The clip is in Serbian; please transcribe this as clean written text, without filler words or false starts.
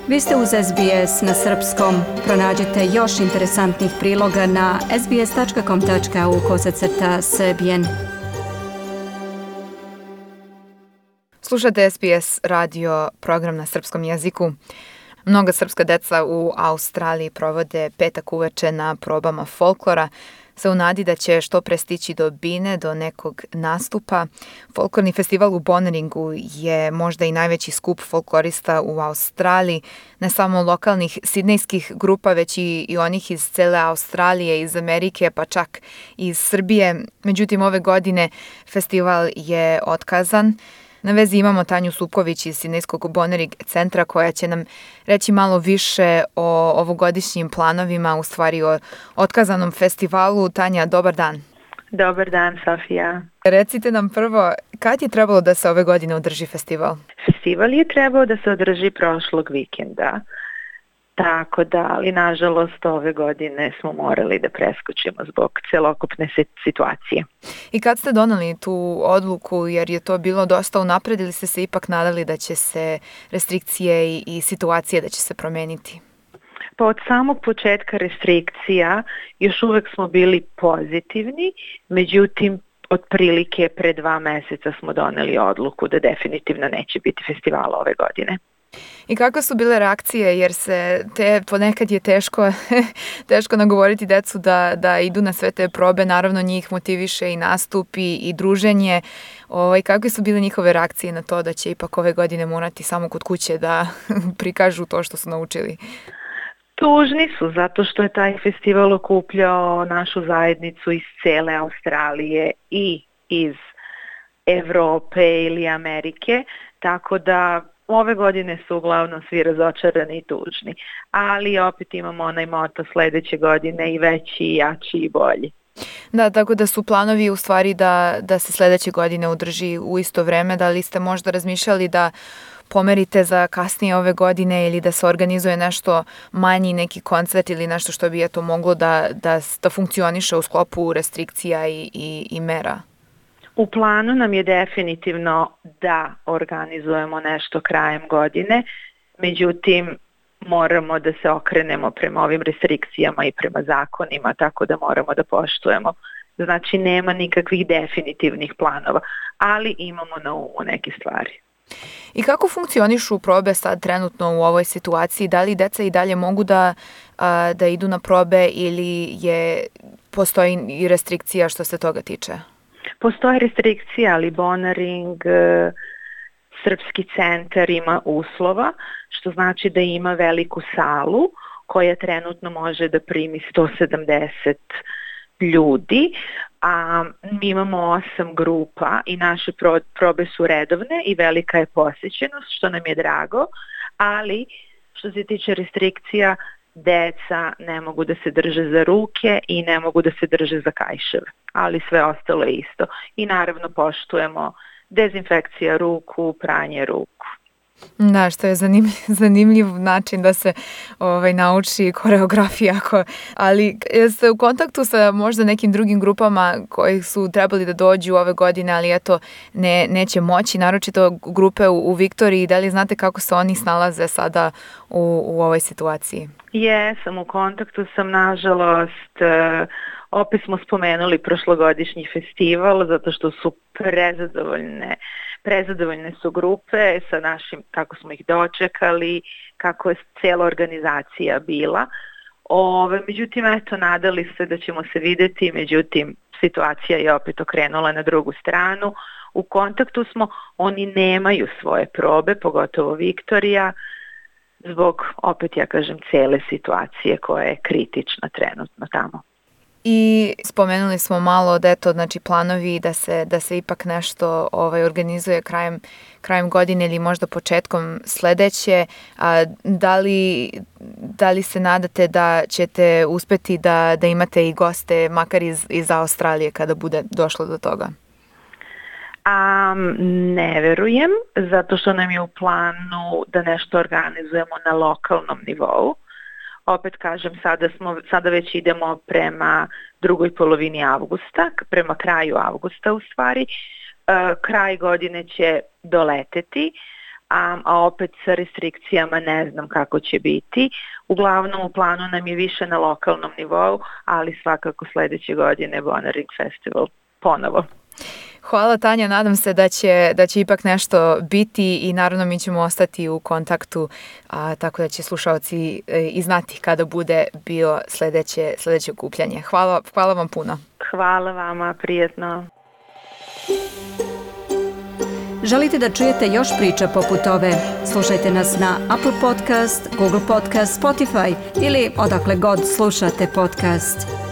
Vi ste uz SBS na srpskom. Pronađite još interesantnih priloga na sbs.com.au/srbijen. Slušate SBS radio, program na srpskom jeziku. Mnoga srpska deca u Australiji provode petak uveče na probama folklora, se u nadi da će što pre stići do bine, do nekog nastupa. Folklorni festival u Bonneringu je možda i najveći skup folklorista u Australiji, ne samo lokalnih sidnejskih grupa, već i onih iz cele Australije, iz Amerike, pa čak iz Srbije. Međutim, ove godine festival je otkazan. Na vezi imamo Tanju Supković iz Sidnejskog Bonnering centra koja će nam reći malo više o ovogodišnjim planovima, u stvari o otkazanom festivalu. Tanja, dobar dan. Dobar dan, Sofija. Recite nam prvo, kad je trebalo da se ove godine održi festival? Festival je trebao da se održi prošlog vikenda, tako da, ali nažalost ove godine smo morali da preskočimo zbog celokupne situacije. I kad ste doneli tu odluku, jer je to bilo dosta unapred, ili ste se ipak nadali da će se restrikcije i situacije da će se promeniti? Pa od samog početka restrikcija još uvek smo bili pozitivni, međutim otprilike pre 2 meseca smo doneli odluku da definitivno neće biti festivala ove godine. I kakve su bile reakcije, jer se ponekad je teško nagovoriti decu da idu na sve te probe, naravno njih motiviše i nastup i druženje. Kakve su bile njihove reakcije na to da će ipak ove godine morati samo kod kuće da prikažu to što su naučili? Tužni su, zato što je taj festival okupljao našu zajednicu iz cele Australije i iz Evrope ili Amerike, tako da ove godine su uglavnom svi razočarani i tužni, ali opet imamo onaj moto sledeće godine i veći, i jači i bolji. Da, tako da su planovi u stvari da se sledeće godine održi u isto vreme. Da li ste možda razmišljali da pomerite za kasnije ove godine ili da se organizuje nešto manji, neki koncert ili nešto što bi moglo da funkcioniše u sklopu restrikcija i mera? U planu nam je definitivno da organizujemo nešto krajem godine, međutim moramo da se okrenemo prema ovim restrikcijama i prema zakonima, tako da moramo da poštujemo. Znači nema nikakvih definitivnih planova, ali imamo na umu neke stvari. I kako funkcionišu probe sad trenutno u ovoj situaciji? Da li deca i dalje mogu da idu na probe ili postoji i restrikcija što se toga tiče? Postoje restrikcija, ali Bonnering, srpski centar ima uslova, što znači da ima veliku salu koja trenutno može da primi 170 ljudi, a mi imamo 8 grupa i naše probe su redovne i velika je posjećenost, što nam je drago, ali što se tiče restrikcija, deca ne mogu da se drže za ruke i ne mogu da se drže za kaiševe, ali sve ostalo je isto. I naravno poštujemo dezinfekcija ruku, pranje ruku. Da, što je zanimljiv način da se nauči koreografija. Ali jeste u kontaktu sa možda nekim drugim grupama koji su trebali da dođu ove godine, ali neće moći, naročito grupe u Viktoriji. Da li znate kako se oni snalaze sada u ovoj situaciji? Jesam, u kontaktu sam, nažalost. Opet smo spomenuli prošlogodišnji festival zato što su prezadovoljne su grupe sa našim, kako smo ih dočekali, kako je cijela organizacija bila. Međutim, nadali se da ćemo se vidjeti, međutim, situacija je opet okrenula na drugu stranu. U kontaktu smo, oni nemaju svoje probe, pogotovo Viktorija, zbog, opet ja kažem, cijele situacije koja je kritična trenutno tamo. I spomenuli smo malo da znači planovi da se ipak nešto organizuje krajem godine ili možda početkom sledeće. Da li se nadate da ćete uspeti da imate i goste makar iz Australije kada bude došlo do toga? Ne verujem, zato što nam je u planu da nešto organizujemo na lokalnom nivou. Opet kažem, sada već idemo prema drugoj polovini avgusta, prema kraju avgusta u stvari. Kraj godine će doleteti, a opet sa restrikcijama ne znam kako će biti. Uglavnom u planu nam je više na lokalnom nivou, ali svakako sledeće godine Bonnering Festival ponovo. Hvala Tanja, nadam se da će ipak nešto biti i naravno mi ćemo ostati u kontaktu, tako da će slušalci i znati kada bude bio sledeće okupljanje. Hvala vam puno. Hvala vama, prijetno. Želite da čujete još priča poput ove? Slušajte nas na Apple Podcast, Google Podcast, Spotify ili odakle god slušate podcast.